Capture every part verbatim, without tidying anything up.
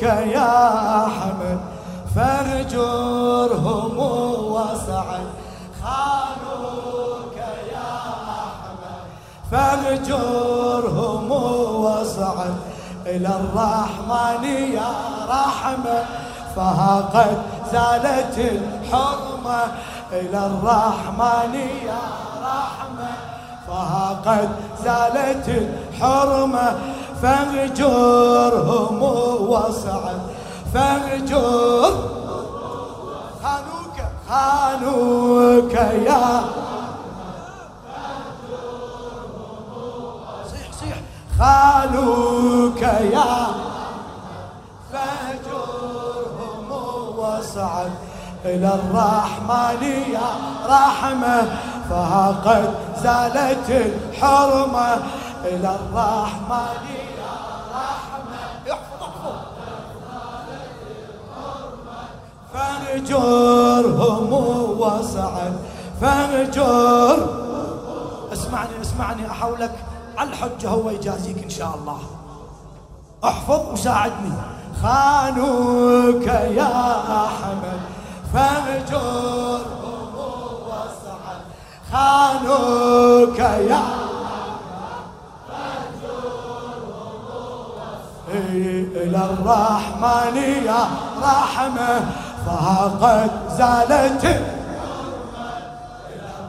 يا أحمد فاهجرهم وسعد خانوك يا أحمد فاهجرهم وسعد إلى الرحمن يا رحمة فها قد زالت الحرمة إلى الرحمن يا رحمة فها قد زالت الحرمة فاهجرهم وسعد فاهجر خانوك خانوك يا صيح صيح خانوك يا فاهجرهم وسعد إلى الرحمن يا رحمة فها قد زالت الحرمة إلى الرحمن يا رحمة احفظ احفظ فاهجرهم وسعد فاهجر اسمعني اسمعني أحولك على الحجة هو يجازيك إن شاء الله احفظ وساعدني خانوك يا أحمد فاهجرهم وسعد خانوك يا إلى الرحمن يا رحمة فها قد زالت إلى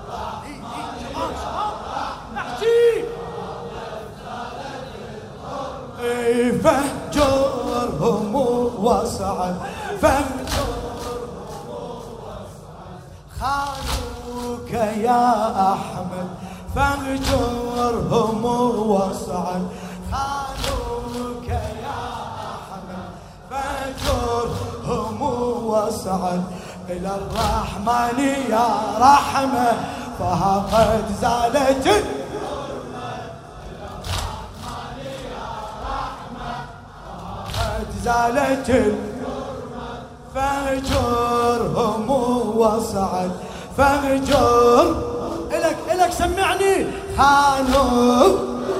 الرحمن فاهجرهم وسعد فاهجرهم وسعد خانوك يا أحمد فاهجرهم وسعد خانوك يا أحمد فاهجرهم وسعد إلى الرحمن يا رحمة فها قد زالت الحرمة إلى الرحمن يا رحمة فها قد زالت الحرمة فاهجرهم وسعد فاهجر إلك إلك سمعني خانوك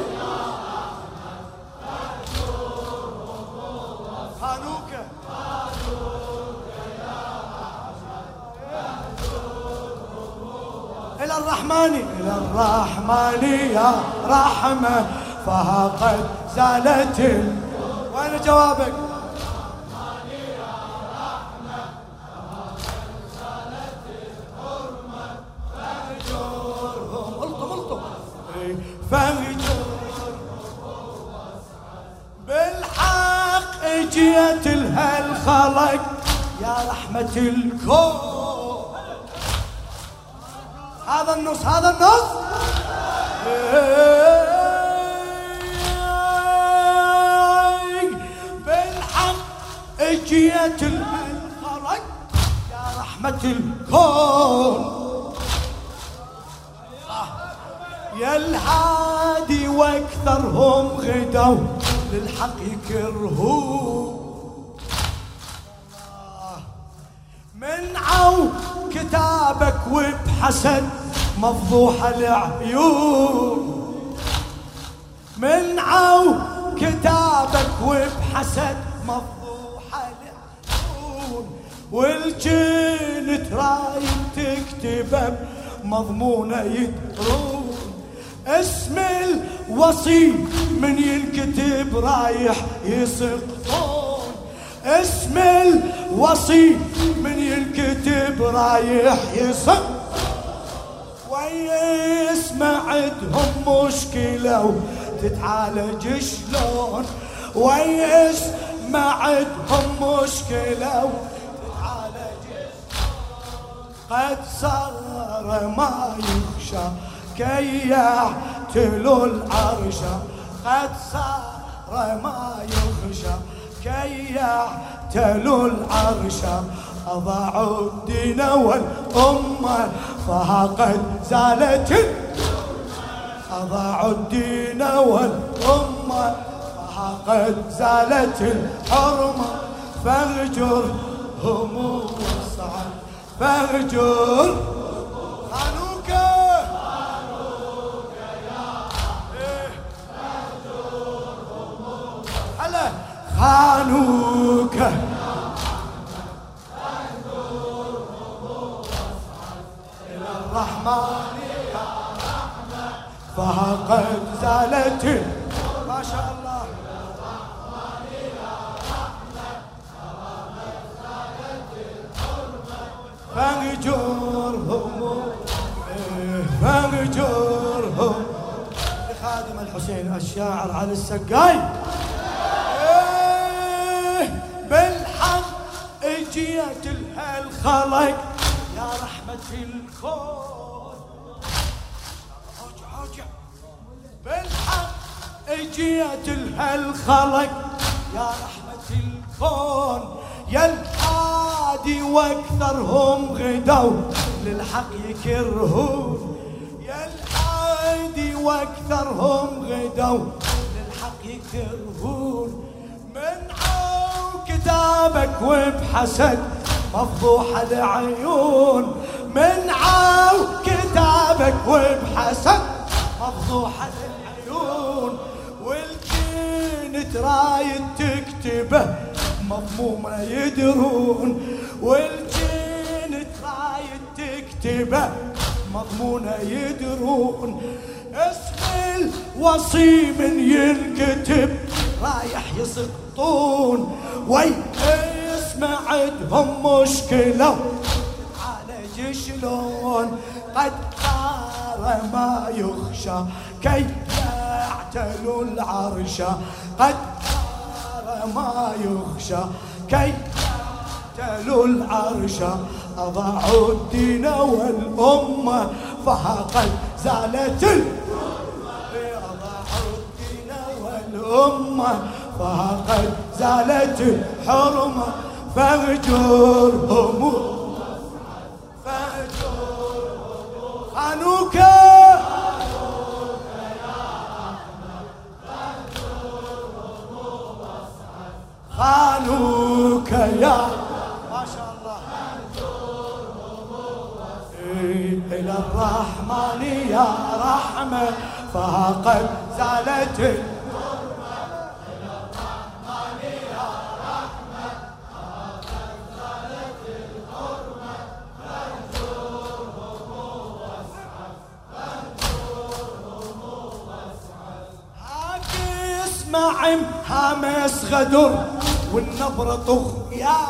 إلى الرحمن إلى الرحمن يا رحمة فها قد زالت وين جوابك الرحمن يا رحمة فها قد زالت الحرمة فاهجرهم الطم الطم فاهجرهم بالحق اجيت لها الخلق يا رحمة الكون هذا النص هذا النص بالحق اجيت الخلق يا رحمة الكون يا الهادي واكثرهم غدوا للحق يكرهون منعوا كتابك وبحسد مفضوحة العيون منعوا كتابك وبحسد مفضوحة العيون والجن ترايب تكتب مضمونة يدرون اسم الوصي من ينكتب رايح يسقطون اسم الوصي من ينكتب رايح يسق ويسمع عندهم مشكلة وتتعالج شلون ويسمع عندهم مشكلة وتتعالج قد صار ما يخشى كي يعتلوا العرش قد صار ما يخشى كي يعتلوا العرش أضاعوا الدين والأمة فها قد زالت أضاعوا الدين والأمة فها قد زالت الحرمة فاهجرهم وسعد فاهجر خانوك خانوك يا إيه. فاهجرهم هلا خانوك إلى الرحمن يا رحمة فقد زالت ما شاء الله فانجرهم فانجرهم لخادم الحسين الشاعر علي السقاي بالحق اجيت الخلق يا رحمة الكون بالحق اجيت الخلق يا رحمة الكون يا الحادي واكثرهم غدوا للحق يكرهون يا الحادي واكثرهم غدوا للحق يكرهون منعوا كتابك وبحسد مفضوح العيون منعوا كتابك وبحسد مفضوح العيون والكين ترايد تكتبه مضمومة يدرون والجين ترايد تكتبه مضمونة يدرون اسم الوصي من ينكتب رايح يسقطون وي اسم عندهم مشكلة عالج شلون قد صار ما يخشى كي يعتلوا العرش قد ما يخشى كي يعتلوا العرش أضاعوا الدين والأمة فقد زالت أضاعوا الدين والأمة فقد زالت الحرمة فاهجرهم فاهجرهم خانوك خانوك يا ما شاء الله إلى الرحمن يا رحمة فقد زالت الحرمة إلى الرحمن يا رحمة فقد زالت الحرمة فانجرهم واسعد فانجرهم واسعد هاك اسمع همس غدر والنبرة طغيا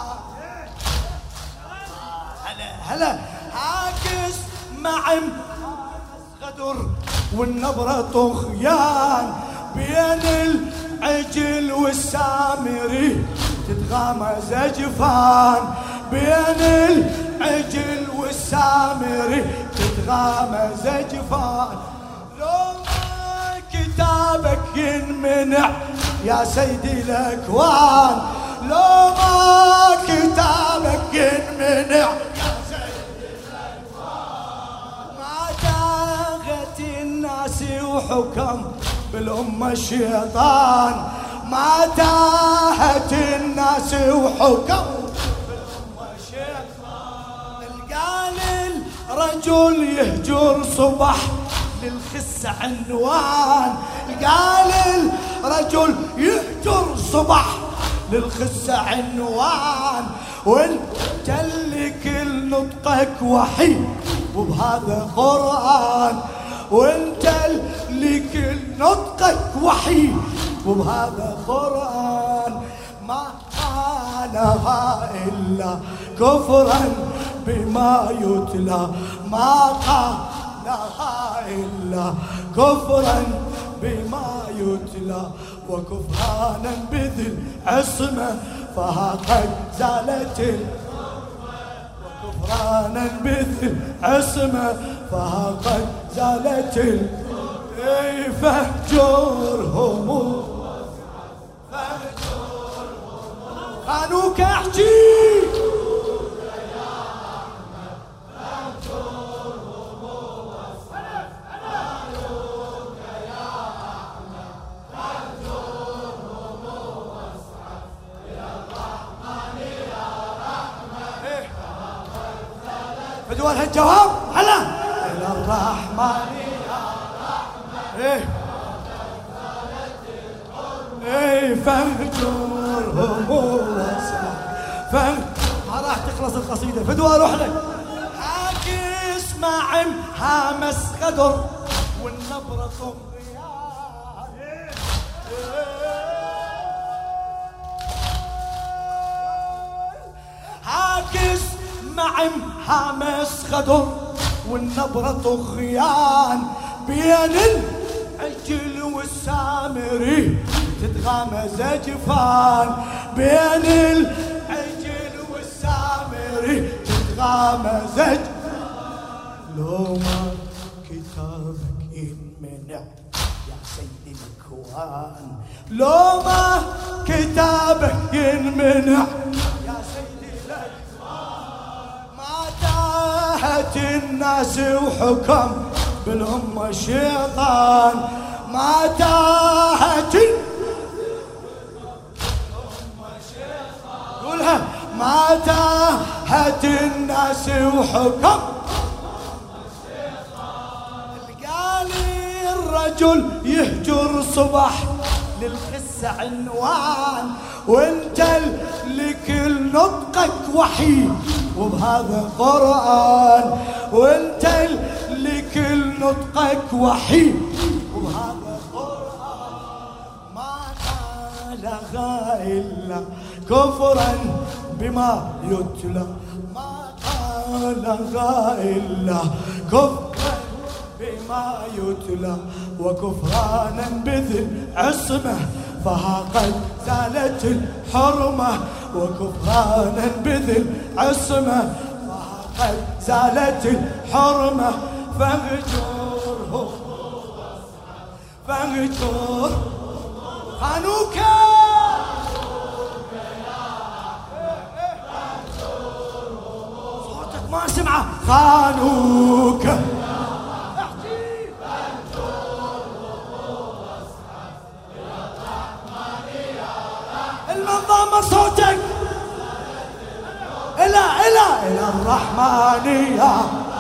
هلا هلا عاكس مع غدر والنبرة طغيان بين العجل والسامري تتغامز جفان بين العجل والسامري تتغامز جفان لو ما كتابك ينمنع يا سيدي الأكوان لو ما كتابك ينمنع يا سيدي الأكوان ما تاغت الناس وحكم بالأمة الشيطان ما تاهت الناس وحكم بالأمة الشيطان القال الرجل يهجر صبح للخس عنوان قال الرجل يهجر صبح للخس عنوان وانت اللي كل نطقك وحي وبهذا قرآن وانت اللي كل نطقك وحي وبهذا قرآن ما قالها إلا كفرا بما يتلى ما قالها إلا كفرا بما يتلى وكفرانا بذي العصمة فقد زالت وكفرانا بذي العصمة فقد زالت فاهجرهم خانوك احجي بدون هالجواب هلا إلى الرحمن يا رحمة إيه إيه فهجرهم واسمع فهجر ما راح تخلص القصيدة فدوى اروح لك. حاكي اسمع هامس غدر والنبرة طغيان. حاكي اسمع هامس غدر والنبرة طغيان. بين العجل والسامري تتغامز جفان. بين العجل والسامري تتغامز جفان. لو ما كتابك ينمنع يا سيد الكوان. لو ما كتابك ينمنع يا سيد الكوان. ما تاهت الناس وحكم بالأمة شيطان. ما تاهت قولها ما تاهت الناس وحكم. قال الرجل يهجر صبح للقصة عنوان. وانت لكل نطقك وحي وبهذا قرآن. وانت لكل نطقك وحي وبهذا قرآن. ما قالها إلا كفرا بما يتلى. ما قالها إلا كفرا بما يتلى وكفرانا بذي العصمة فها قد زالت الحرمة. وكفرانا بذي العصمة فها قد زالت الحرمة. فاهجرهم فاهجر خانوكا صوتك ما سمعه. خانوكا المنظمة صوتك إلى إلى إلى الرحمن يا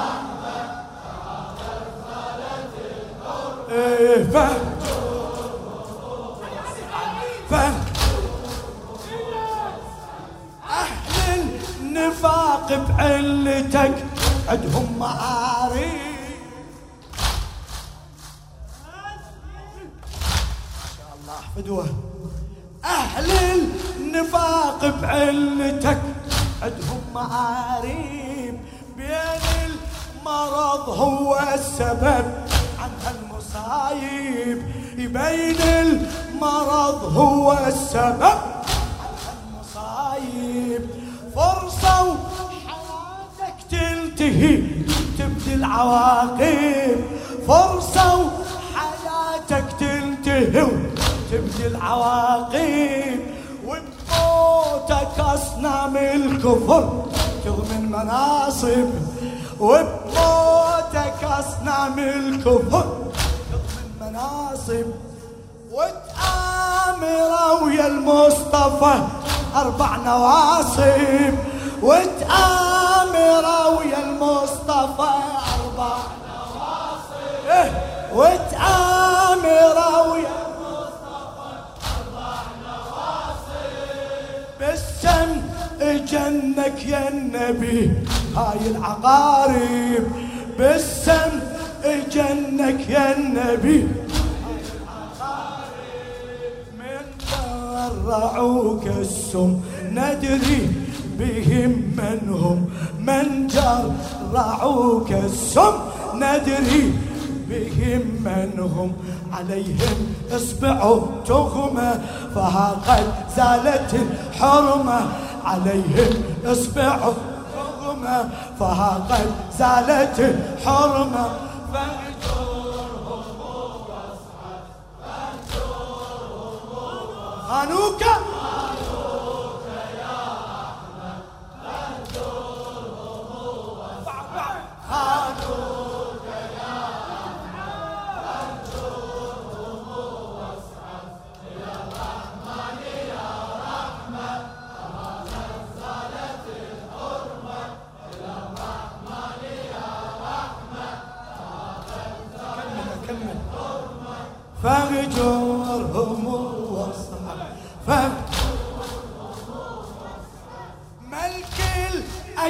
إيه فهم فهم. أهل النفاق بعلتك عندهم معاري. ما شاء الله فدوة. أهل النفاق بعلتك عندهم معاريب. بين المرض هو السبب عن هالمصايب. بين المرض هو السبب عن هالمصايب. فرصة وحياتك تنتهي تبدي العواقب. فرصة وحياتك تنتهي تبدي العواقب. وبموتك أصنام الكفر تغمي المناصب. وبموتك أصنام الكفر تغمي المناصب. وتآمر ويا المصطفى أربع نواصب. وتآمر ويا المصطفى أربع نواصب. وتآمر ويا بالسم جنك يا النبي هاي العقارب. بالسم جنك يا النبي هاي العقارب. من جرعوك السم ندري بهم من هم. من جرعوك السم ندري بهم من هم. عليهم اصبعوا تغمة فها قد زالت الحرمة. عليهم اصبعوا تغمة فها قد زالت الحرمة. فاهجرهم واصعد فاهجرهم خانوكا خانوكا يا أحمد. فاهجرهم واصعد خانوكا يا أحمد. فاهجرهم واصعد إلى الرحمن يا رحمة. فما نزلت الحرمة إلى الرحمن يا رحمة. فما نزلت الحرمة. فاهجرهم واصعد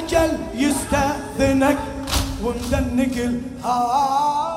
أجل يستأذنك ومدنق الهام.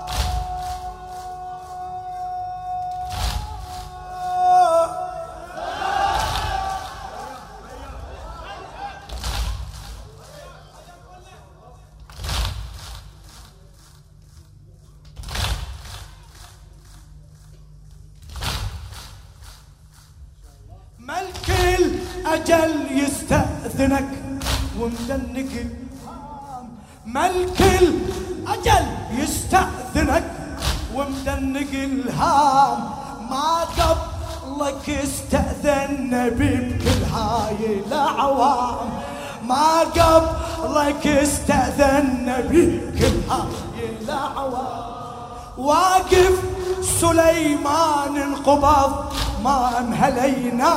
ملك الأجل يستأذنك ومدنق الهام. ملك الأجل يستأذنك ومدنق الهام. ما قبلك استأذن بكل هاي الأعوام. ما قبلك استأذن بكل هاي الأعوام. واقف سليمان انقبض ما امهلينا.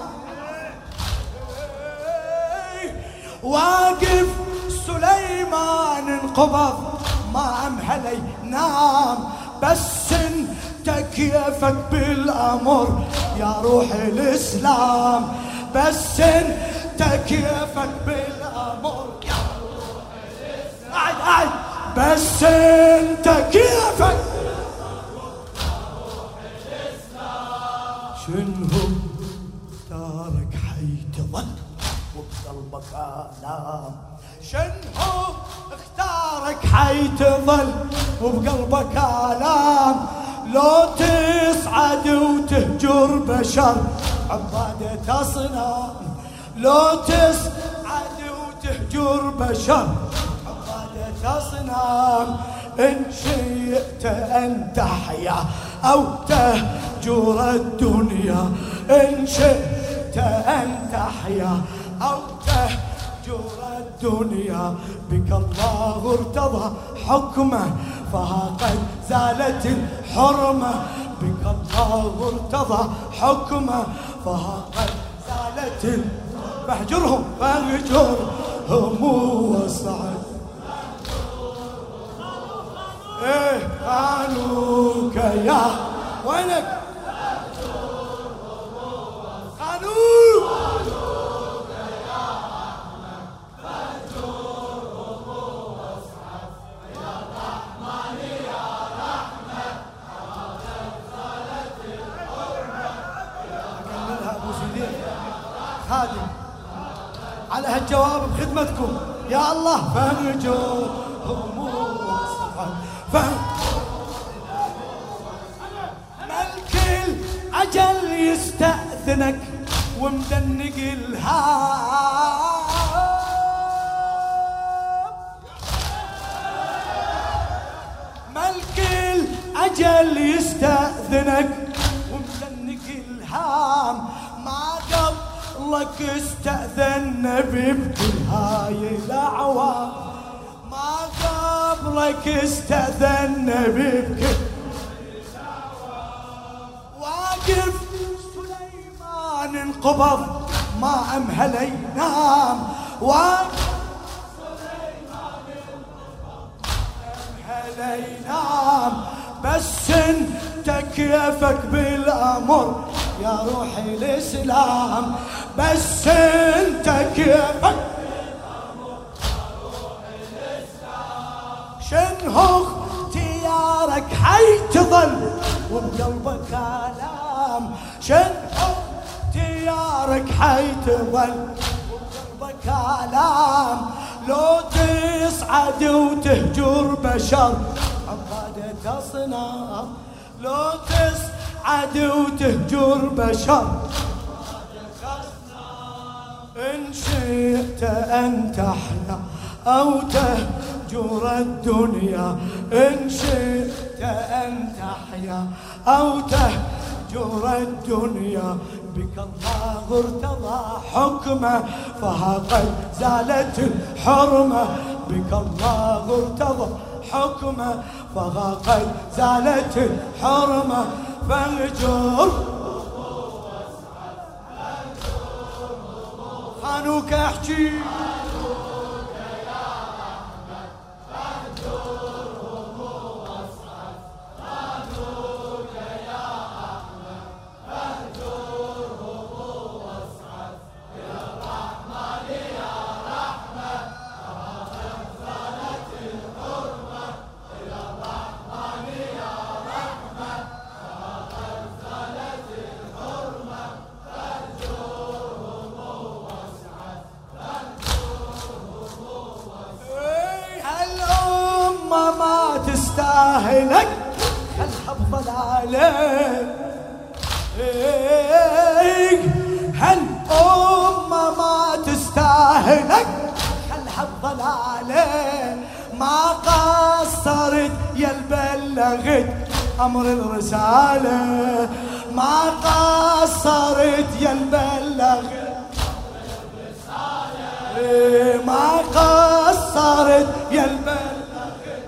واقف سليمان انقبض ما امهلينا. بس انت كيفك بالامر يا روح الاسلام. بس انت كيفك بالامر يا روح الاسلام. قاعد قاعد بس انت كيفك شنو اختارك حيتظل وبقلبك آلام. شنو اختارك حيتظل وبقلبك آلام. لو تصعد وتهجر بشر عبادة أصنام. لو تصعد وتهجر بشر عبادة أصنام. إن شئت أن تحيا أو تهجر الدنيا. إن شئت أن تحيا أو تهجر الدنيا. بك الله ارتضى حكمه فها قد زالت الحرمة. بك الله ارتضى حكمه فها قد زالت الحرمة. فاهجرهم فاهجرهم وصعد. ايه خانوك يا وينك خانوك. خانوك يا احمد فاهجرهم واصعد يا رحمن يا رحمن. زالت الحرمه. اكملها ابو سيدين خادم على هالجواب بخدمتكم يا الله. فاهجرهم واصعد. ملك الأجل يستأذنك ومدنق الهام. ملك الأجل يستأذنك ومدنق الهام. ما قبلك استأذن بكل هاي الأعوام. ما قبلك استأذن بك. واقف سليمان انقبض ما امهل ينام. واقف سليمان انقبض ما امهل ينام. بس انت كيفك بالامر يا روح الاسلام. بس انت كيفك شنو اختيارك حيتظل وبقلبك آلام. شنو اختيارك حيتظل وبقلبك آلام. لو تصعد وتهجر بشر عبادة أصنام. لو تصعد وتهجر بشر عبادة أصنام. إن شئت أن تحيا أو تهجر الدنيا. إن شئت أن تحيا أو تهجر الدنيا. بك الله ارتضى حكمه فها قد زالت الحرمة. بك الله ارتضى حكمه فها قد زالت الحرمة. فاهجر خانوك احجي. تستاهلك خلها بضلالك. هالأمة ما تستاهلك خلها بضلالك. ما قصرت يا بلغت أمر الرسالة، ما قصرت يا بلغت ما قصرت يا بلغت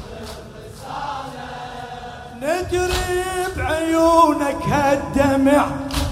ندري بعيونك هالدمع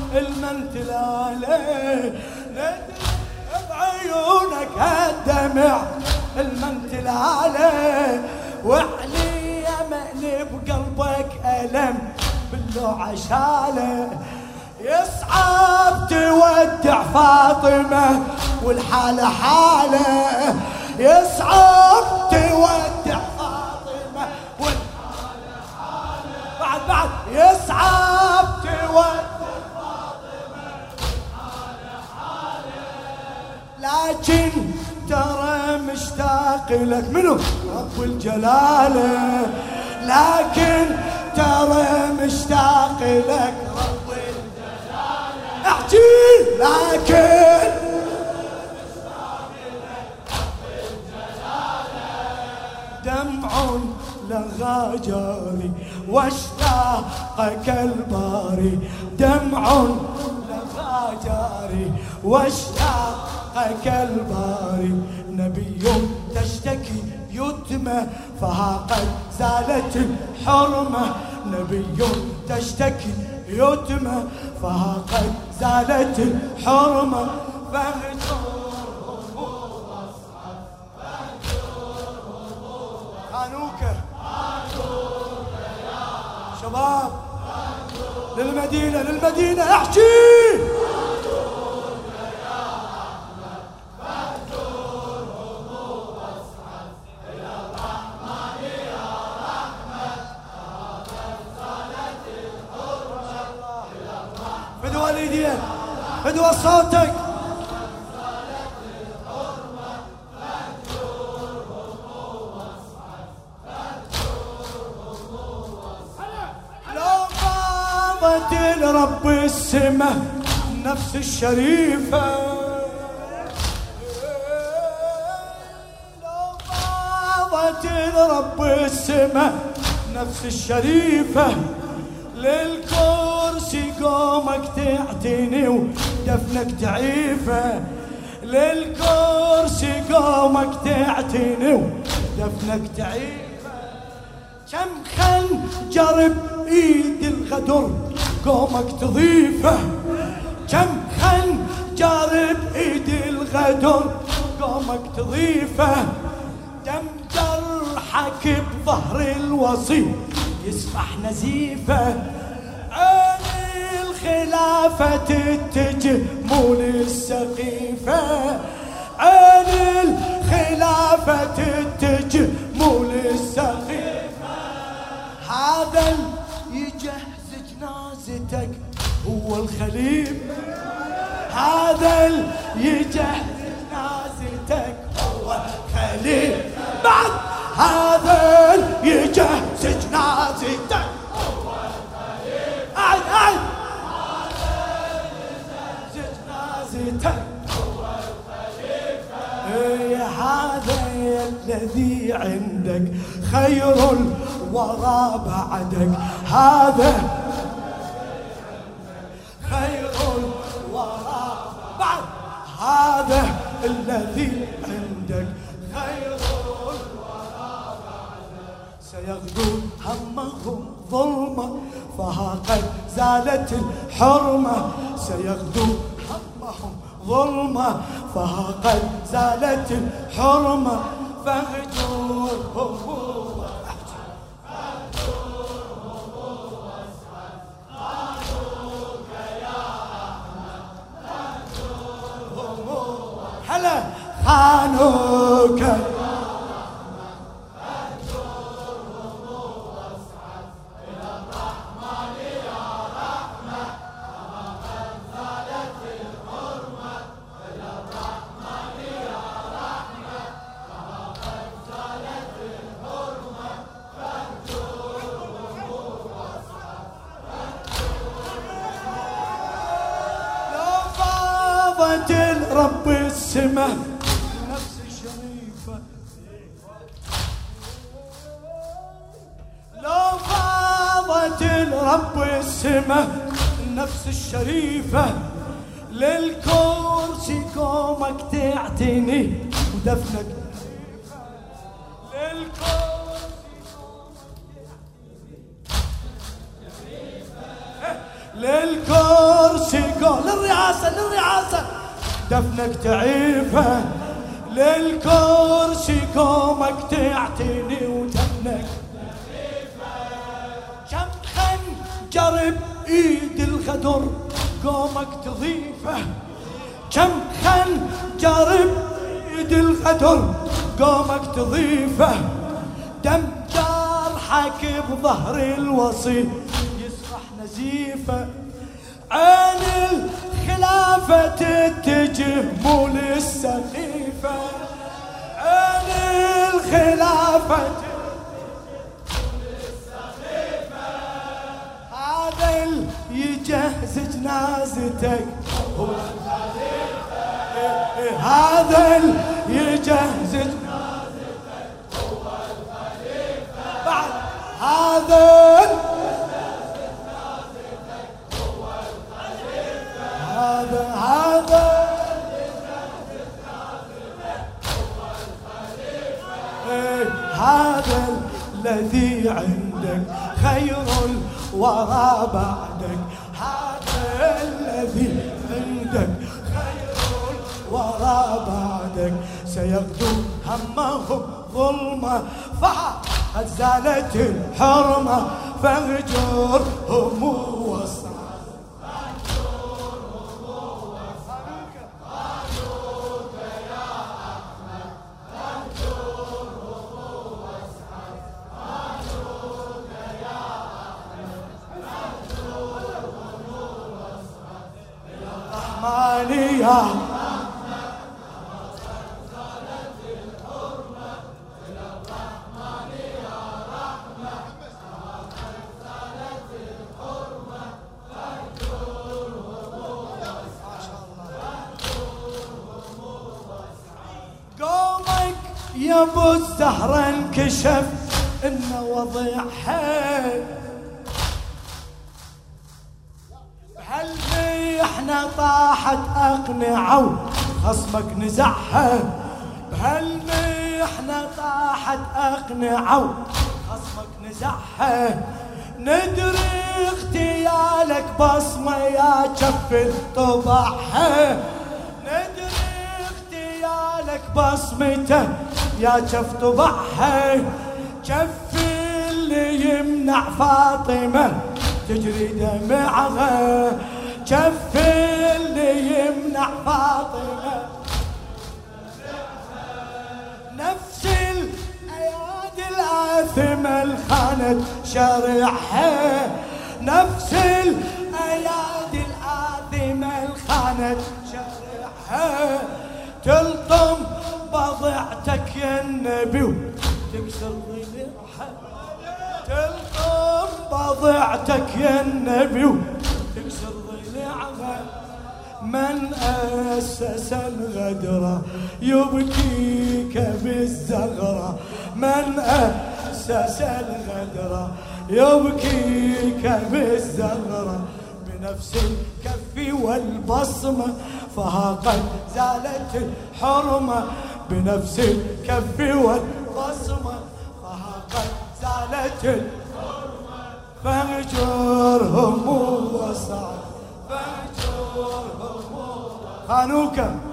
المنتلالة، ندري بعيونك هالدمع المنتلالة. وعلي مقلب بقلبك ألم باللوعة شاله. يصعب تودع فاطمة والحالة حالة، يصعب تودع فاطمة والحالة حالة. بعد بعد يصعب تودع فاطمة والحالة حالة. لكن ترى مشتاق لك منو رب الجلالة، لكن ترى مشتاق لك رب الجلالة. احكي لكن مشتاق لك رب الجلالة. دمع لغى جاري واشتاقك الباري، دمع لغى جاري واشتاقك الباري. نبي تشتكي يتمى فها قد زالت الحرمة، نبي تشتكي يتمى فها قد زالت الحرمة. فاهجرهم واصعد فاهجرهم واصعد. خانوك شباب للمدينة للمدينة احكي. فدوى الايدين فدوى صوتك. لو فاضت لرب السماء نفس الشريفة، لو فاضت لرب السماء نفس الشريفة. للكرسي قومك تعتني ودفنك تعيفه، للكرسي قومك تعتني ودفنك تعيفه. كم خنجر بإيد الغدر قومك تضيفه، كم خنجر بإيد الغدر قومك تضيفه. دم جرحك بظهر الوصي يسفح نزيفه. عين الخلافة تتجه مو للسقيفة، عين الخلافة تتجه مو للسقيفة. هذا يجهز جنازتك هو الخليفة، هذا يجهز جنازتك هو الخليفة. بعد هذا يجهز جنازتك هو الخليفة. أعد أعد هذا يجهز جنازتك هو الخليفة. هذا الذي عندك خير الورى بعدك، هذا خير الورى بعد، هذا الذي عندك خير الورى بعدك. سيغدو همهم ظلمة فها قد زالت الحرمة، سيغدو همهم ظلمة فها قد زالت الحرمة. فاهجرهم هلا خانوك الحرمة فاضت الرب السماء نفس الشريفة، لو فاضت الرب السماء النفس الشريفة، للكرسي قومك تعتني ودفنك للكرسي للكرسي قوم للرئاسة للرئاسة دفنك تعيفه، للكرسي قومك تعتني ودفنك كم خنجر بإيد الغدر قومك تضيفه، كم خنجر بإيد الغدر قومك تضيفه، دم جرحك بظهر الوصي يسرح نزيفه، عين الخلافة تتجه مو للسخيفة، عين الخلافة هذا اللي يجهز جنازتك هو الخليفة، هذا اللي يجهز جنازتك هو الخليفة، بعد هذا هو الخليفة، هذا هذا هذا الذي عندك خير الورى بعدك، هذا الذي عندك خير الورى بعدك، سيغدو همهم ظلمة فقد زالت الحرمة، فاهجرهم وصعد يا قومك يا ابو الزهرة انكشف انه وضيعها، بهالمحنة طاحت اقنعه خصمك نزعها، بهالمحنة طاحت اقنعه خصمك نزعها، ندري اغتيالك بصمة يا جف طبعها، ندري اغتيالك بصمته يا جف طبعها، جف اللي يمنع فاطمة تجري دمعها، جف اللي يمنع فاطمة نفس الأيادي الآثمة الخانت شرعها، نفس الأيادي الآثمة الخانت شرعها، تلطم بضعتك يا النبي وتكسر ضلعها، تلطم بضعتك يا النبي وتكسر ضلعها، من أسس الغدرة يبكيك بالزغرة، من أسس الغدرة يبكيك بالزغرة، بنفس الكف والبصمة فها قد زالت الحرمة، بنفس الكف والبصمة فها قد زالت الحرمة، فاهجرهم وصعد فاهجرهم خانوك